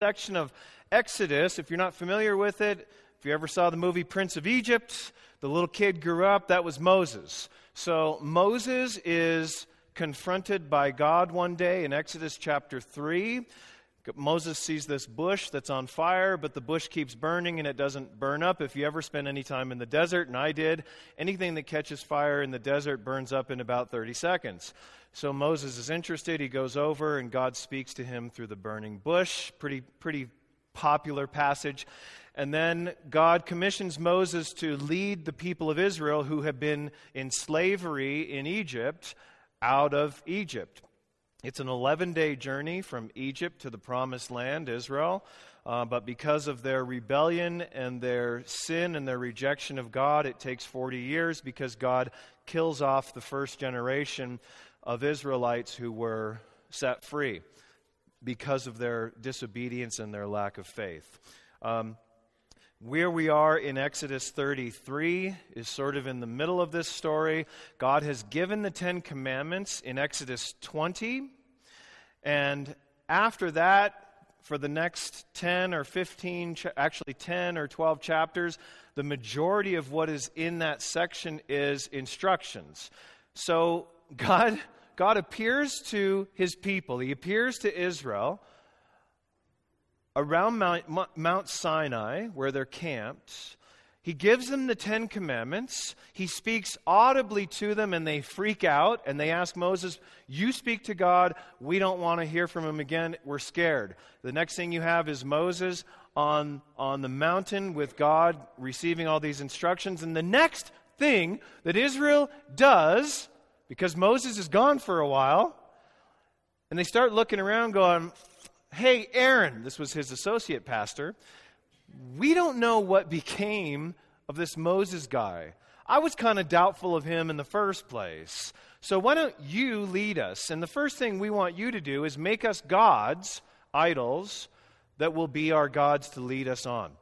section of Exodus. If you're not familiar with it, if you ever saw the movie Prince of Egypt, the little kid grew up, that was Moses. So Moses is confronted by God one day in Exodus chapter 3. Moses sees this bush that's on fire, but the bush keeps burning and it doesn't burn up. If you ever spend any time in the desert, and I did, anything that catches fire in the desert burns up in about 30 seconds. So Moses is interested. He goes over and God speaks to him through the burning bush. Pretty popular passage. And then God commissions Moses to lead the people of Israel who have been in slavery in Egypt out of Egypt. It's an 11-day journey from Egypt to the Promised Land, Israel. But because of their rebellion and their sin and their rejection of God, it takes 40 years because God kills off the first generation of Israelites who were set free because of their disobedience and their lack of faith. Where we are in Exodus 33 is sort of in the middle of this story. God has given the Ten Commandments in Exodus 20. And after that, for the next 10 or 15, actually 10 or 12 chapters, the majority of what is in that section is instructions. So God appears to his people. He appears to Israel around Mount Sinai, where they're camped. He gives them the Ten Commandments. He speaks audibly to them, and they freak out, and they ask Moses, you speak to God. We don't want to hear from him again. We're scared. The next thing you have is Moses on the mountain with God receiving all these instructions. And the next thing that Israel does, because Moses is gone for a while, and they start looking around going, hey, Aaron, this was his associate pastor, we don't know what became of this Moses guy. I was kind of doubtful of him in the first place. So why don't you lead us? And the first thing we want you to do is make us gods, idols, that will be our gods to lead us on.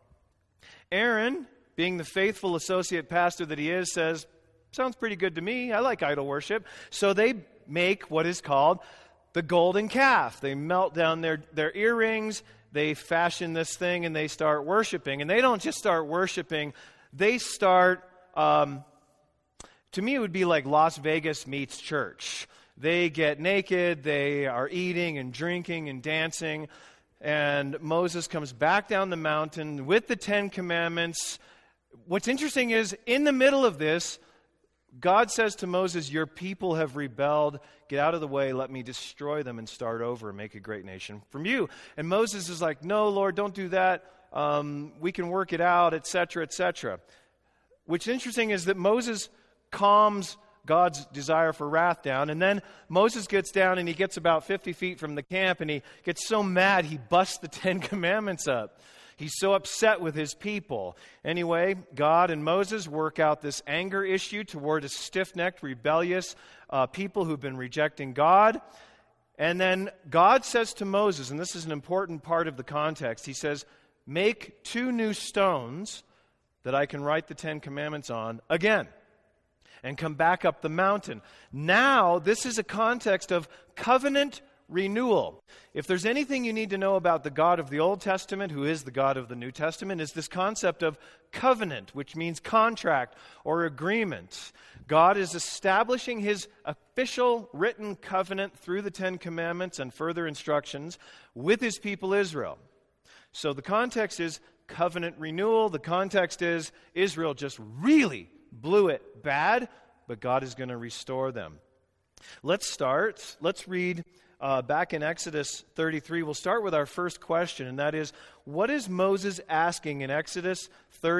Aaron, being the faithful associate pastor that he is, says, sounds pretty good to me. I like idol worship. So they make what is called the golden calf. They melt down their earrings, they fashion this thing, and they start worshiping. And they don't just start worshiping, they start, to me it would be like Las Vegas meets church. They get naked, they are eating and drinking and dancing, and Moses comes back down the mountain with the Ten Commandments. What's interesting is, in the middle of this, God says to Moses, your people have rebelled. Get out of the way. Let me destroy them and start over and make a great nation from you. And Moses is like, no, Lord, don't do that. We can work it out, etc., etc. What's interesting is that Moses calms God's desire for wrath down. And then Moses gets down and he gets about 50 feet from the camp and he gets so mad he busts the Ten Commandments up. He's so upset with his people. Anyway, God and Moses work out this anger issue toward a stiff-necked, rebellious people who've been rejecting God. And then God says to Moses, and this is an important part of the context, he says, make 2 new stones that I can write the Ten Commandments on again and come back up the mountain. Now, this is a context of covenant renewal. If there's anything you need to know about the God of the Old Testament, who is the God of the New Testament, is this concept of covenant, which means contract or agreement. God is establishing his official written covenant through the Ten Commandments and further instructions with his people Israel. So the context is covenant renewal. The context is Israel just really blew it bad, but God is going to restore them. Let's read back in Exodus 33. We'll start with our first question, and that is, what is Moses asking in Exodus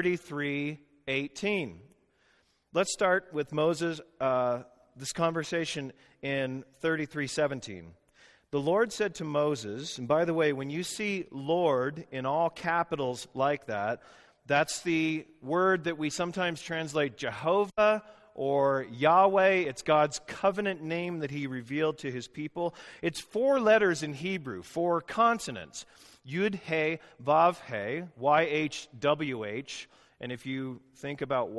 33:18? Let's start with Moses, this conversation in 33:17. The Lord said to Moses, and by the way, when you see Lord in all capitals like that, that's the word that we sometimes translate Jehovah or Yahweh. It's God's covenant name that he revealed to his people. It's 4 letters in Hebrew, 4 consonants. Yud, He, Vav, He, YHWH. And if you think about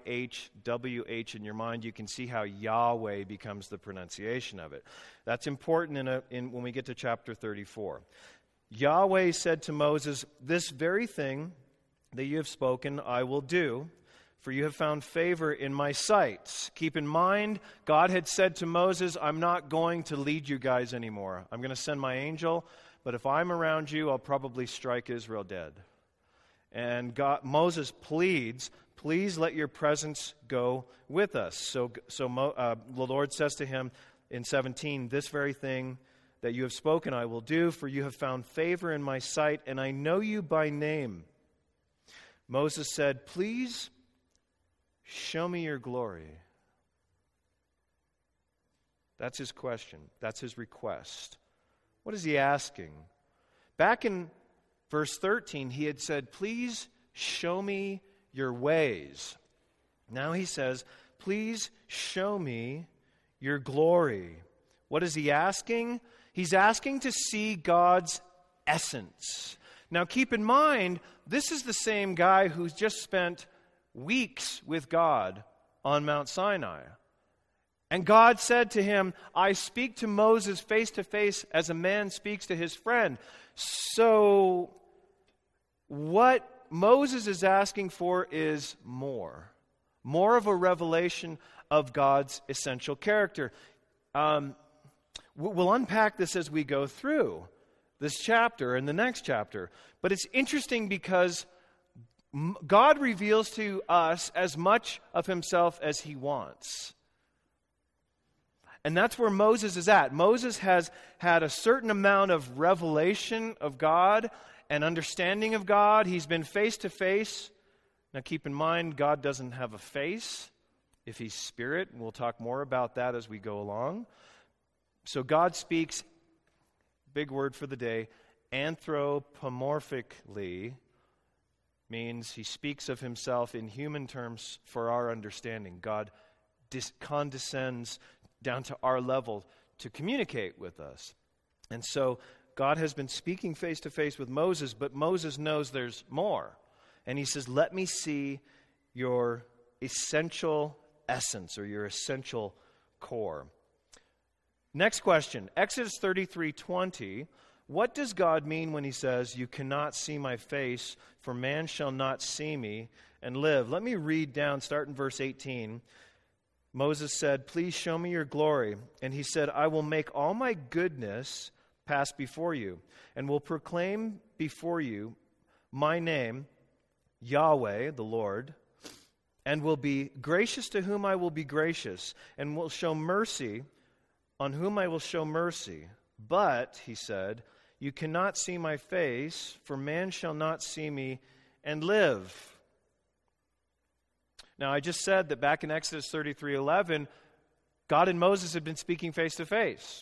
YHWH in your mind, you can see how Yahweh becomes the pronunciation of it. That's important when we get to chapter 34. Yahweh said to Moses, "This very thing that you have spoken I will do, for you have found favor in my sight." Keep in mind, God had said to Moses, "I'm not going to lead you guys anymore. I'm going to send my angel, but if I'm around you, I'll probably strike Israel dead." And Moses pleads, "Please let your presence go with us." So the Lord says to him in 17, "This very thing that you have spoken I will do, for you have found favor in my sight, and I know you by name." Moses said, "Please show me your glory." That's his question. That's his request. What is he asking? Back in verse 13, he had said, "Please show me your ways." Now he says, "Please show me your glory." What is he asking? He's asking to see God's essence. Now keep in mind, this is the same guy who's just spent weeks with God on Mount Sinai. And God said to him, "I speak to Moses face to face as a man speaks to his friend." So what Moses is asking for is more of a revelation of God's essential character. We'll unpack this as we go through this chapter and the next chapter. But it's interesting because God reveals to us as much of himself as he wants. And that's where Moses is at. Moses has had a certain amount of revelation of God and understanding of God. He's been face to face. Now keep in mind, God doesn't have a face if he's spirit. And we'll talk more about that as we go along. So God speaks, big word for the day, anthropomorphically, means he speaks of himself in human terms for our understanding. God condescends down to our level to communicate with us. And so God has been speaking face to face with Moses, but Moses knows there's more. And he says, "Let me see your essential essence or your essential core." Next question, Exodus 33:20. What does God mean when he says, "You cannot see my face, for man shall not see me and live"? Let me read down, start in verse 18. Moses said, "Please show me your glory." And he said, "I will make all my goodness pass before you, and will proclaim before you my name, Yahweh, the Lord, and will be gracious to whom I will be gracious, and will show mercy on whom I will show mercy. But," he said, "you cannot see my face, for man shall not see me and live." Now, I just said that back in Exodus 33:11, God and Moses had been speaking face to face.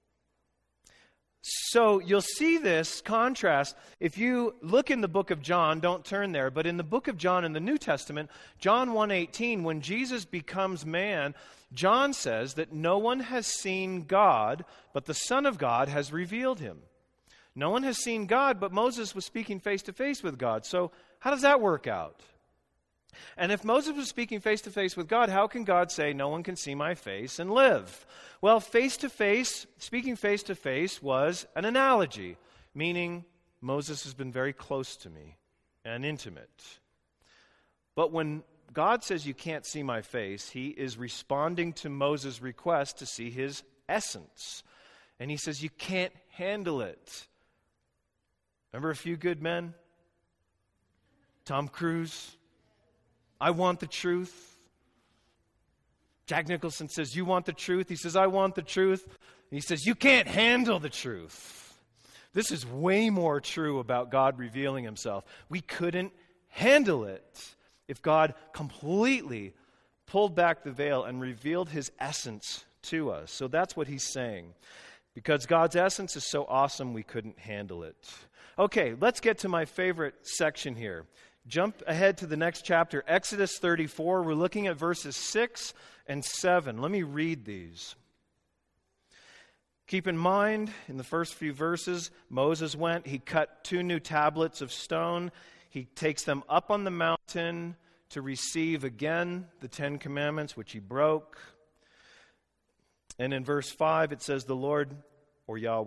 So you'll see this contrast. If you look in the book of John, don't turn there, but in the book of John in the New Testament, John 1:18, when Jesus becomes man, John says that no one has seen God, but the Son of God has revealed him. No one has seen God, but Moses was speaking face to face with God. So how does that work out? And if Moses was speaking face to face with God, how can God say, "No one can see my face and live"? Well, face to face, speaking face to face was an analogy, meaning Moses has been very close to me and intimate. But when God says you can't see my face, he is responding to Moses' request to see his essence. And he says you can't handle it. Remember A Few Good Men? Tom Cruise. "I want the truth." Jack Nicholson says, "You want the truth?" He says, "I want the truth." And he says, "You can't handle the truth." This is way more true about God revealing himself. We couldn't handle it if God completely pulled back the veil and revealed his essence to us. So that's what he's saying. Because God's essence is so awesome, we couldn't handle it. Okay, let's get to my favorite section here. Jump ahead to the next chapter, Exodus 34. We're looking at verses 6 and 7. Let me read these. Keep in mind, in the first few verses, Moses went, he cut 2 new tablets of stone. He takes them up on the mountain to receive again the 10 Commandments, which he broke. And in verse 5, it says, "The Lord," or Yahweh,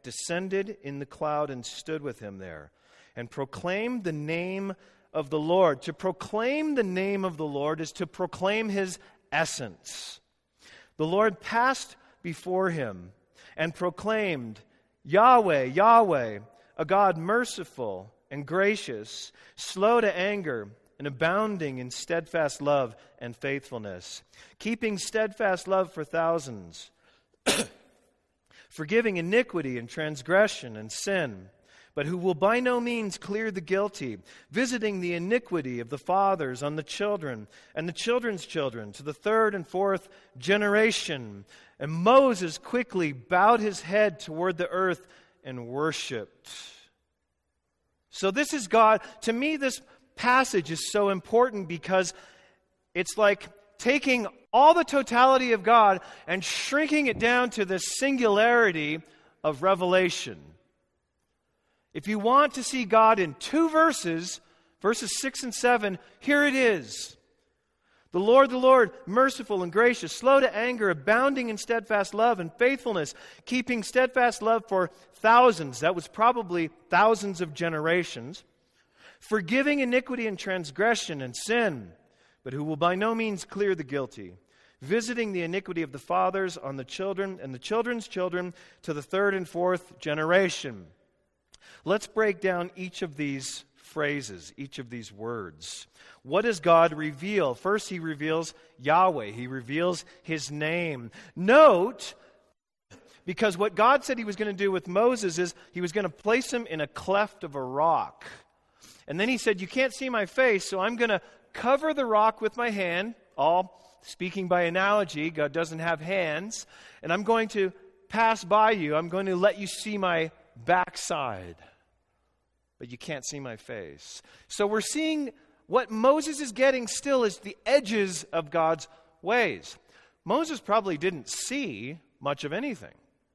descended in the cloud and stood with him there, and proclaimed the name of the Lord. To proclaim the name of the Lord is to proclaim his essence. The Lord passed before him and proclaimed, Yahweh, Yahweh, a God merciful and gracious, slow to anger, and abounding in steadfast love and faithfulness, keeping steadfast love for thousands, forgiving iniquity and transgression and sin, but who will by no means clear the guilty, visiting the iniquity of the fathers on the children and the children's children to the third and fourth generation. And Moses quickly bowed his head toward the earth and worshipped. So this is God. To me, this passage is so important because it's like taking all the totality of God and shrinking it down to the singularity of revelation. If you want to see God in two verses, verses 6 and 7, here it is. The Lord, merciful and gracious, slow to anger, abounding in steadfast love and faithfulness, keeping steadfast love for thousands. That was probably thousands of generations. Forgiving iniquity and transgression and sin, but who will by no means clear the guilty. Visiting the iniquity of the fathers on the children and the children's children to the third and fourth generation. Let's break down each of these phrases, each of these words. What does God reveal? First, he reveals Yahweh. He reveals his name. Note, because what God said he was going to do with Moses is he was going to place him in a cleft of a rock. And then he said, you can't see my face, so I'm going to cover the rock with my hand. All speaking by analogy, God doesn't have hands. And I'm going to pass by you. I'm going to let you see my backside. But you can't see my face. So we're seeing what Moses is getting still is the edges of God's ways. Moses probably didn't see much of anything.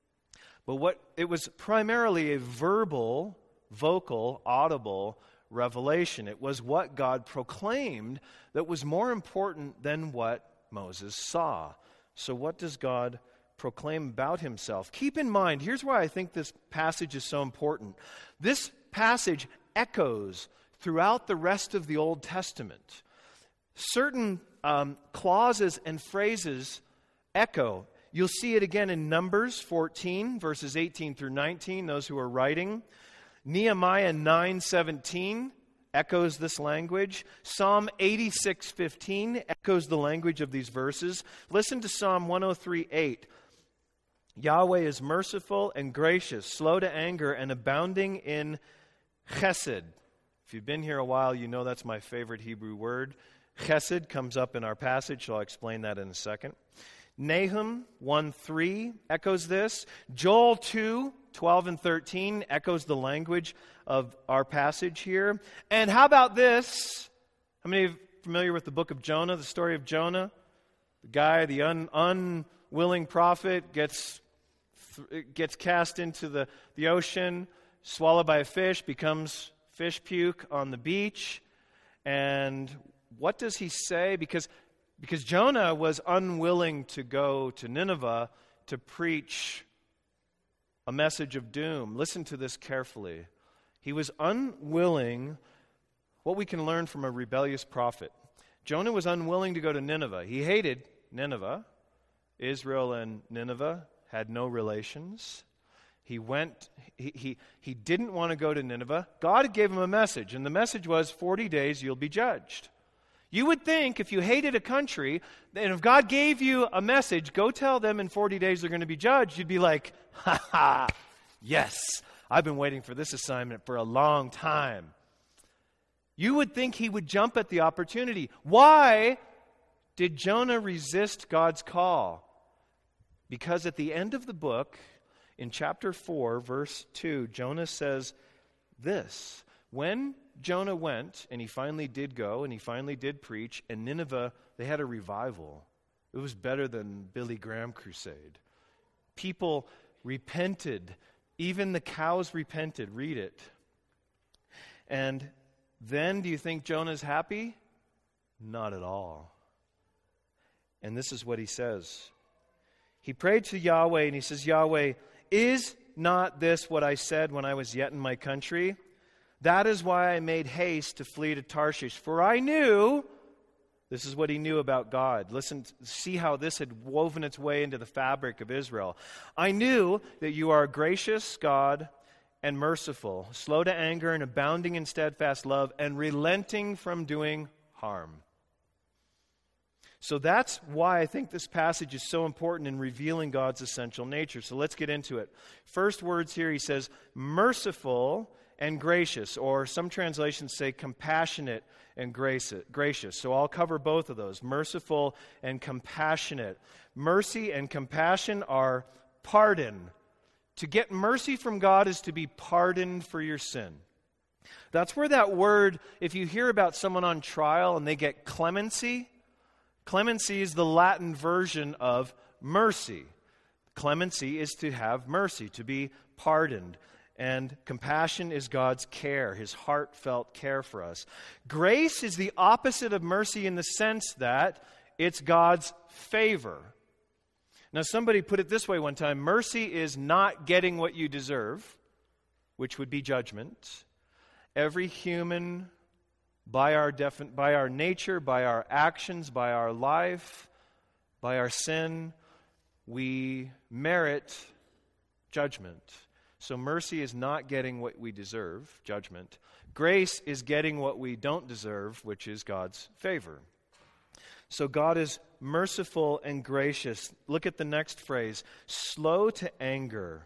But it was primarily a verbal, vocal, audible revelation. It was what God proclaimed that was more important than what Moses saw. So what does God proclaim about himself? Keep in mind, here's why I think this passage is so important. This passage echoes throughout the rest of the Old Testament. Certain clauses and phrases echo. You'll see it again in Numbers 14, verses 18 through 19, those who are writing. Nehemiah 9:17 echoes this language. Psalm 86:15 echoes the language of these verses. Listen to Psalm 103:8. Yahweh is merciful and gracious, slow to anger, and abounding in chesed. If you've been here a while, you know that's my favorite Hebrew word. Chesed comes up in our passage, so I'll explain that in a second. Nahum 1:3 echoes this. Joel 2:12 and 13 echoes the language of our passage here. And how about this? How many are familiar with the book of Jonah, the story of Jonah? The guy, the unwilling prophet, gets cast into the ocean, swallowed by a fish, becomes fish puke on the beach. And what does he say? Because Jonah was unwilling to go to Nineveh to preach a message of doom. Listen to this carefully. He was unwilling. What we can learn from a rebellious prophet. Jonah was unwilling to go to Nineveh. He hated Nineveh. Israel and Nineveh had no relations. He didn't want to go to Nineveh. God gave him a message, and the message was 40 days you'll be judged. You would think if you hated a country, and if God gave you a message, go tell them in 40 days they're going to be judged, you'd be like, ha ha, yes, I've been waiting for this assignment for a long time. You would think he would jump at the opportunity. Why did Jonah resist God's call? Because at the end of the book, in chapter 4, verse 2, Jonah says this. When Jonah went, and he finally did go, and he finally did preach, and Nineveh, they had a revival. It was better than Billy Graham crusade. People repented. Even the cows repented. Read it. And then, do you think Jonah's happy? Not at all. And this is what he says. He prayed to Yahweh, and he says, Yahweh, is not this what I said when I was yet in my country? That is why I made haste to flee to Tarshish, for I knew," this is what he knew about God. Listen, see how this had woven its way into the fabric of Israel. "I knew that you are a gracious God and merciful, slow to anger and abounding in steadfast love, and relenting from doing harm." So that's why I think this passage is so important in revealing God's essential nature. So let's get into it. First words here, he says, merciful and gracious, or some translations say compassionate and gracious. So I'll cover both of those, merciful and compassionate. Mercy and compassion are pardon. To get mercy from God is to be pardoned for your sin. That's where that word, if you hear about someone on trial and they get clemency, clemency is the Latin version of mercy. Clemency is to have mercy, to be pardoned. And compassion is God's care, his heartfelt care for us. Grace is the opposite of mercy in the sense that it's God's favor. Now, somebody put it this way one time: mercy is not getting what you deserve, which would be judgment. Every human, by our nature, by our actions, by our life, by our sin, we merit judgment. So mercy is not getting what we deserve, judgment. Grace is getting what we don't deserve, which is God's favor. So God is merciful and gracious. Look at the next phrase, slow to anger.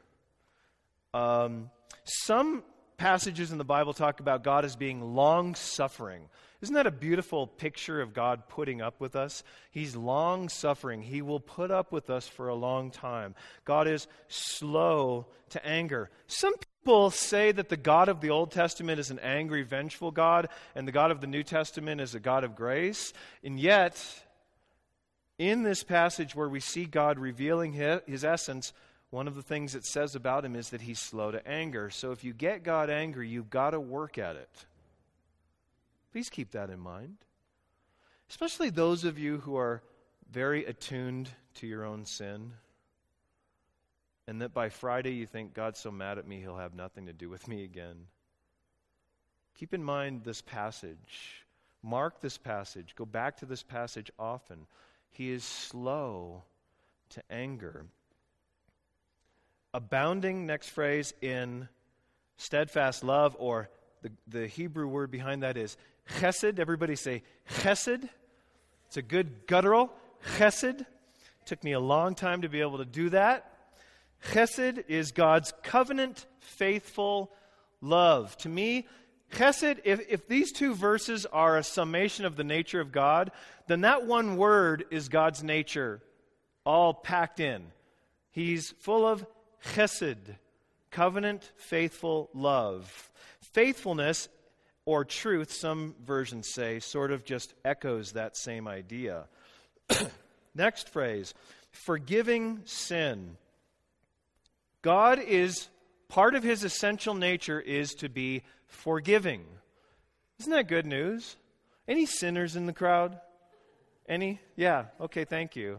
Some passages in the Bible talk about God as being long-suffering. Isn't that a beautiful picture of God putting up with us? He's long-suffering. He will put up with us for a long time. God is slow to anger. Some people say that the God of the Old Testament is an angry, vengeful God, and the God of the New Testament is a God of grace. And yet, in this passage where we see God revealing his essence, one of the things it says about him is that he's slow to anger. So if you get God angry, you've got to work at it. Please keep that in mind. Especially those of you who are very attuned to your own sin, and that by Friday you think, God's so mad at me, he'll have nothing to do with me again. Keep in mind this passage. Mark this passage. Go back to this passage often. He is slow to anger. Abounding, next phrase, in steadfast love, or the Hebrew word behind that is chesed. Everybody say chesed. It's a good guttural. Chesed. Took me a long time to be able to do that. Chesed is God's covenant, faithful love. To me, chesed, if these two verses are a summation of the nature of God, then that one word is God's nature, all packed in. He's full of chesed, covenant, faithful love. Faithfulness, or truth, some versions say, sort of just echoes that same idea. Next phrase, forgiving sin. God is, part of his essential nature is to be forgiving. Isn't that good news? Any sinners in the crowd? Any? Yeah, okay, thank you.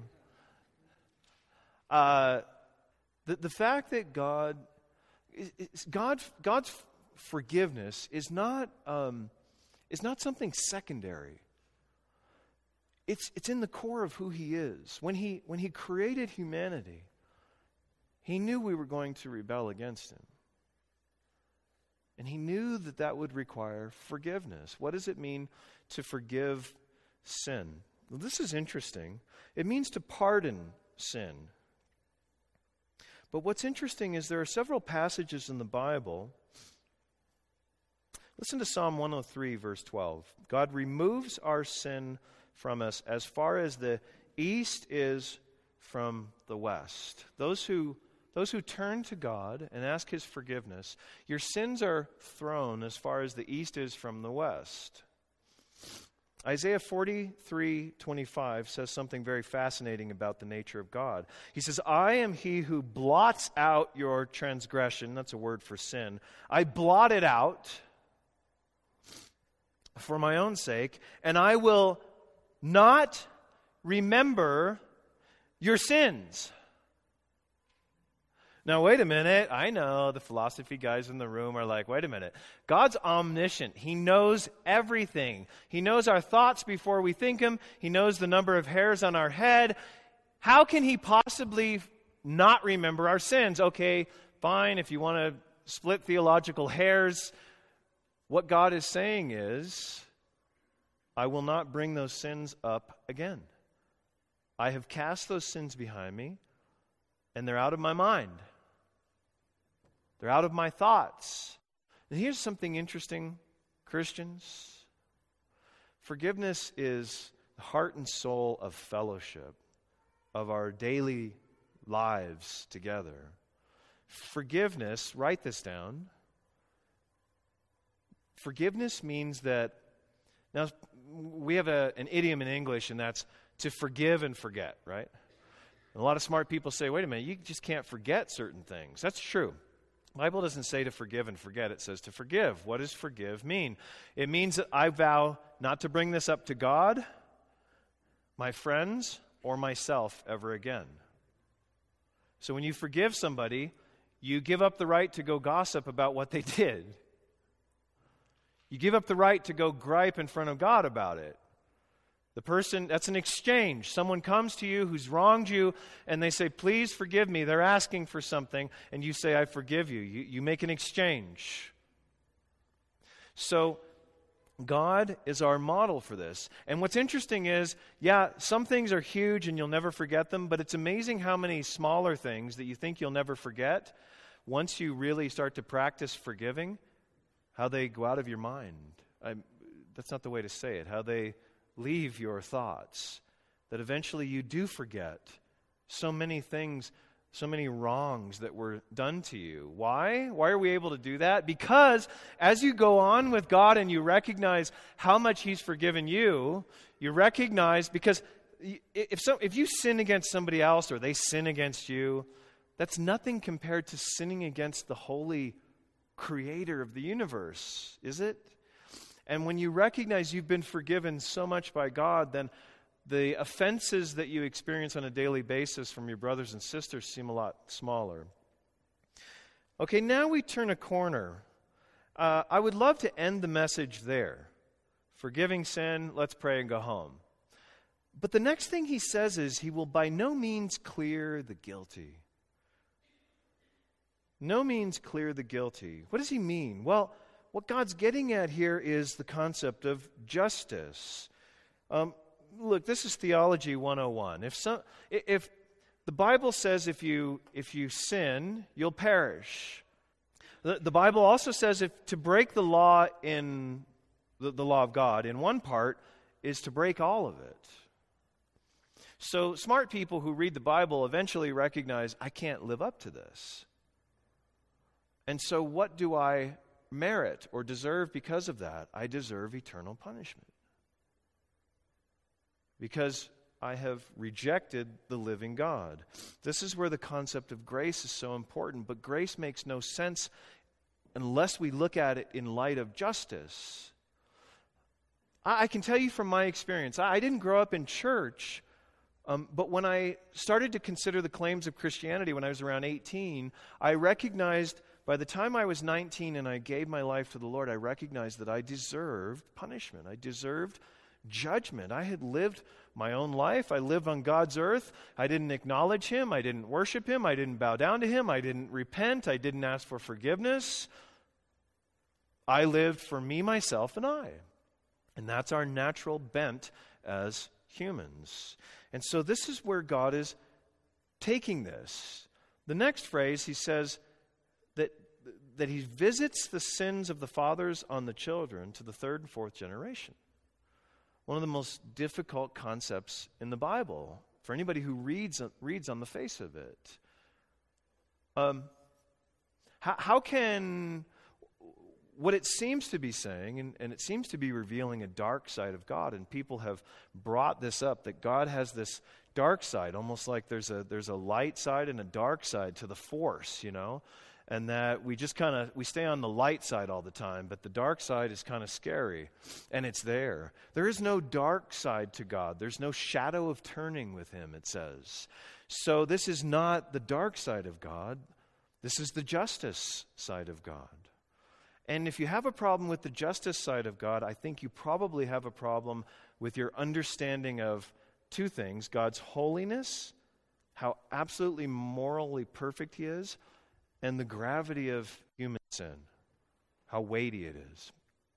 The fact that God's forgiveness is not something secondary. It's in the core of who he is. When he created humanity, he knew we were going to rebel against him. And he knew that would require forgiveness. What does it mean to forgive sin? Well, this is interesting. It means to pardon sin. But what's interesting is there are several passages in the Bible. Listen to Psalm 103, verse 12. God removes our sin from us as far as the east is from the west. Those who turn to God and ask his forgiveness, your sins are thrown as far as the east is from the west. Isaiah 43:25 says something very fascinating about the nature of God. He says, I am he who blots out your transgression. That's a word for sin. I blot it out for my own sake, and I will not remember your sins. Now, wait a minute. I know the philosophy guys in the room are like, wait a minute. God's omniscient. He knows everything. He knows our thoughts before we think them. He knows the number of hairs on our head. How can he possibly not remember our sins? Okay, fine, if you want to split theological hairs, what God is saying is, I will not bring those sins up again. I have cast those sins behind me, and they're out of my mind. They're out of my thoughts. And here's something interesting, Christians. Forgiveness is the heart and soul of fellowship, of our daily lives together. Forgiveness, write this down. Forgiveness means that, now we have an idiom in English, and that's to forgive and forget, right? And a lot of smart people say, wait a minute, you just can't forget certain things. That's true. The Bible doesn't say to forgive and forget. It says to forgive. What does forgive mean? It means that I vow not to bring this up to God, my friends, or myself ever again. So when you forgive somebody, you give up the right to go gossip about what they did. You give up the right to go gripe in front of God about it. The person, that's an exchange. Someone comes to you who's wronged you, and they say, please forgive me. They're asking for something, and you say, I forgive you. You make an exchange. So God is our model for this. And what's interesting is, yeah, some things are huge and you'll never forget them, but it's amazing how many smaller things that you think you'll never forget, once you really start to practice forgiving, how they go out of your mind. That's not the way to say it. How they leave your thoughts. That eventually you do forget so many things, so many wrongs that were done to you. Why? Why are we able to do that? Because as you go on with God and you recognize how much He's forgiven you, you recognize, because if you sin against somebody else or they sin against you, that's nothing compared to sinning against the holy Creator of the universe, is it? And when you recognize you've been forgiven so much by God, then the offenses that you experience on a daily basis from your brothers and sisters seem a lot smaller. Okay, now we turn a corner. I would love to end the message there. Forgiving sin, let's pray and go home. But the next thing he says is, he will by no means clear the guilty. No means clear the guilty. What does he mean? Well, what God's getting at here is the concept of justice. Look, this is Theology 101. If the Bible says if you sin, you'll perish. The Bible also says to break the law in the law of God in one part is to break all of it. So smart people who read the Bible eventually recognize, I can't live up to this. And so what do I merit or deserve because of that? I deserve eternal punishment. Because I have rejected the living God. This is where the concept of grace is so important, but grace makes no sense unless we look at it in light of justice. I can tell you from my experience, I didn't grow up in church, but when I started to consider the claims of Christianity when I was around 18, I recognized by the time I was 19 and I gave my life to the Lord, I recognized that I deserved punishment. I deserved judgment. I had lived my own life. I lived on God's earth. I didn't acknowledge Him. I didn't worship Him. I didn't bow down to Him. I didn't repent. I didn't ask for forgiveness. I lived for me, myself, and I. And that's our natural bent as humans. And so this is where God is taking this. The next phrase, he says that He visits the sins of the fathers on the children to the third and fourth generation. One of the most difficult concepts in the Bible for anybody who reads on the face of it. How can what it seems to be saying, and it seems to be revealing a dark side of God, and people have brought this up, that God has this dark side, almost like there's a light side and a dark side to the force, you know, and that we just we stay on the light side all the time, but the dark side is kind of scary, and it's there. There is no dark side to God. There's no shadow of turning with Him, it says. So this is not the dark side of God. This is the justice side of God. And if you have a problem with the justice side of God, I think you probably have a problem with your understanding of two things: God's holiness, how absolutely morally perfect He is, and the gravity of human sin, how weighty it is.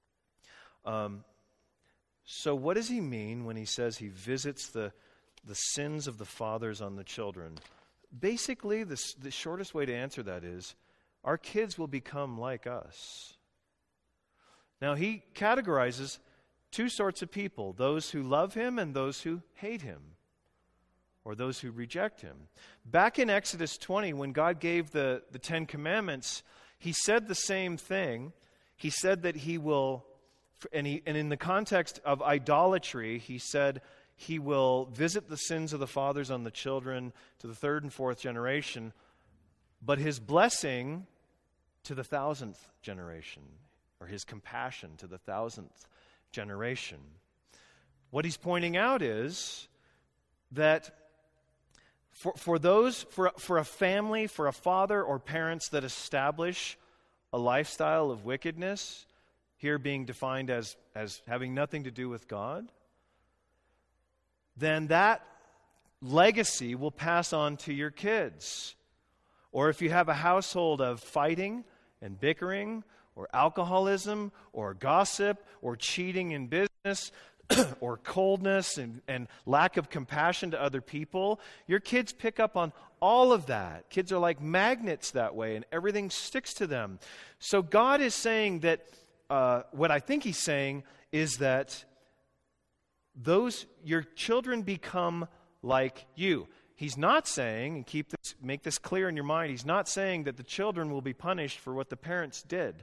So what does He mean when He says He visits the sins of the fathers on the children? Basically, the shortest way to answer that is, our kids will become like us. Now, He categorizes two sorts of people: those who love Him and those who hate Him, or those who reject Him. Back in Exodus 20, when God gave the Ten Commandments, He said the same thing. He said that He will, and in the context of idolatry, He said He will visit the sins of the fathers on the children to the third and fourth generation, but His blessing to the 1,000th generation, or His compassion to the 1,000th generation. What He's pointing out is that for a family, for a father or parents that establish a lifestyle of wickedness, here being defined as having nothing to do with God, then that legacy will pass on to your kids. Or if you have a household of fighting and bickering, or alcoholism, or gossip, or cheating in business, or coldness and lack of compassion to other people, your kids pick up on all of that. Kids are like magnets that way, and everything sticks to them. So God is saying that, what I think He's saying is that your children become like you. He's not saying, and make this clear in your mind, He's not saying that the children will be punished for what the parents did,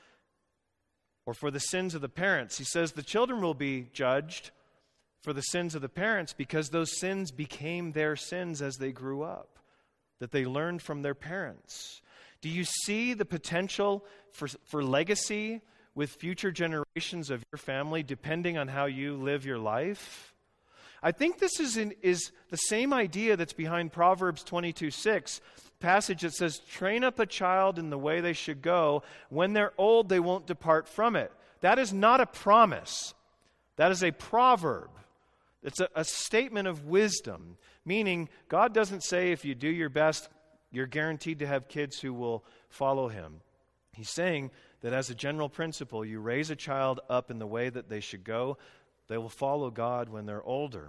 or for the sins of the parents. He says the children will be judged for the sins of the parents because those sins became their sins as they grew up, that they learned from their parents. Do you see the potential for legacy with future generations of your family depending on how you live your life? I think this is the same idea that's behind Proverbs 22:6, passage that says, "Train up a child in the way they should go. When they're old, they won't depart from it." That is not a promise. That is a proverb. It's a statement of wisdom, meaning God doesn't say if you do your best, you're guaranteed to have kids who will follow Him. He's saying that as a general principle, you raise a child up in the way that they should go, they will follow God when they're older.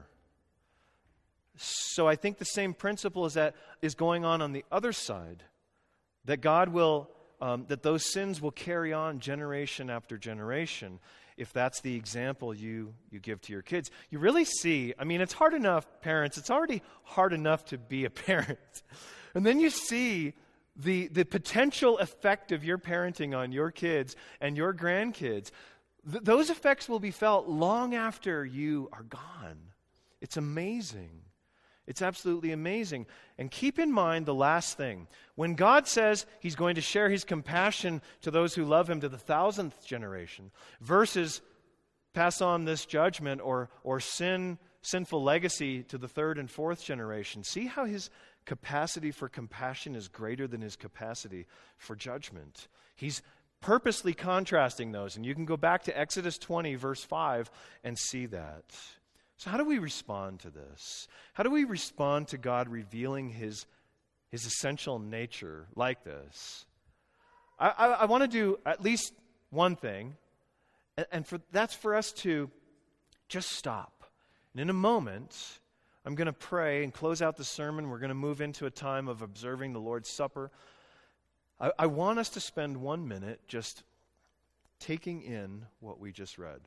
So I think the same principle is going on the other side, that God will, that those sins will carry on generation after generation, if that's the example you give to your kids. You really see, it's hard enough, parents, it's already hard enough to be a parent. And then you see the potential effect of your parenting on your kids and your grandkids. Those effects will be felt long after you are gone. It's amazing. It's absolutely amazing. And keep in mind the last thing. When God says He's going to share His compassion to those who love Him to the 1,000th generation, versus pass on this judgment or sinful legacy to the third and fourth generation, see how His capacity for compassion is greater than His capacity for judgment. He's purposely contrasting those. And you can go back to Exodus 20, verse 5, and see that. So how do we respond to this? How do we respond to God revealing His essential nature like this? I want to do at least one thing, and that's for us to just stop. And in a moment, I'm going to pray and close out the sermon. We're going to move into a time of observing the Lord's Supper. I want us to spend 1 minute just taking in what we just read.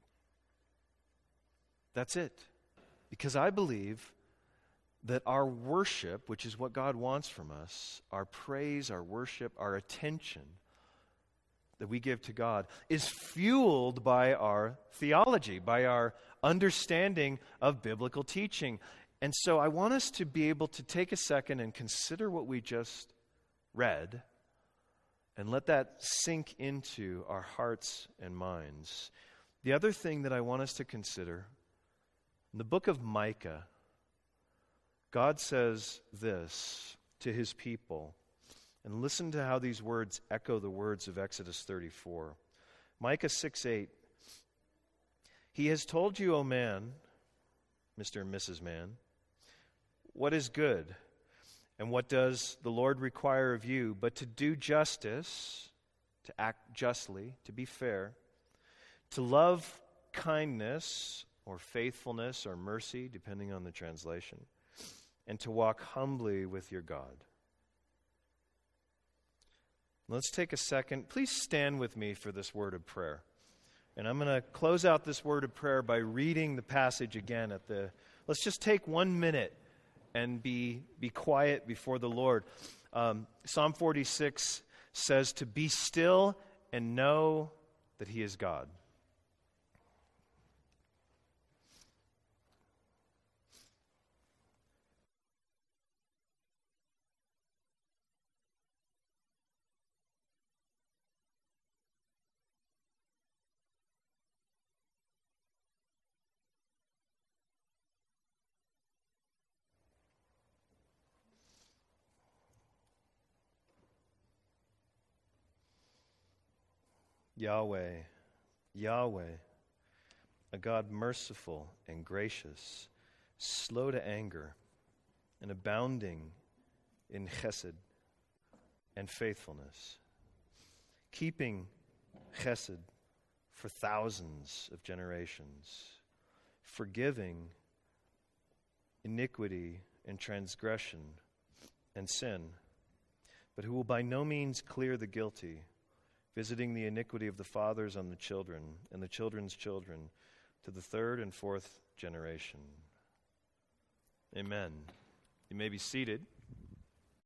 That's it. Because I believe that our worship, which is what God wants from us, our praise, our worship, our attention that we give to God, is fueled by our theology, by our understanding of biblical teaching. And so I want us to be able to take a second and consider what we just read and let that sink into our hearts and minds. The other thing that I want us to consider, in the book of Micah, God says this to His people. And listen to how these words echo the words of Exodus 34. Micah 6:8. He has told you, O man, Mr. and Mrs. Man, what is good, and what does the Lord require of you, but to do justice, to act justly, to be fair, to love kindness or faithfulness or mercy, depending on the translation, and to walk humbly with your God. Let's take a second. Please stand with me for this word of prayer. And I'm going to close out this word of prayer by reading the passage again let's just take 1 minute and be quiet before the Lord. Psalm 46 says to be still and know that He is God. Yahweh, Yahweh, a God merciful and gracious, slow to anger, and abounding in chesed and faithfulness, keeping chesed for thousands of generations, forgiving iniquity and transgression and sin, but who will by no means clear the guilty, visiting the iniquity of the fathers on the children and the children's children to the third and fourth generation. Amen. You may be seated.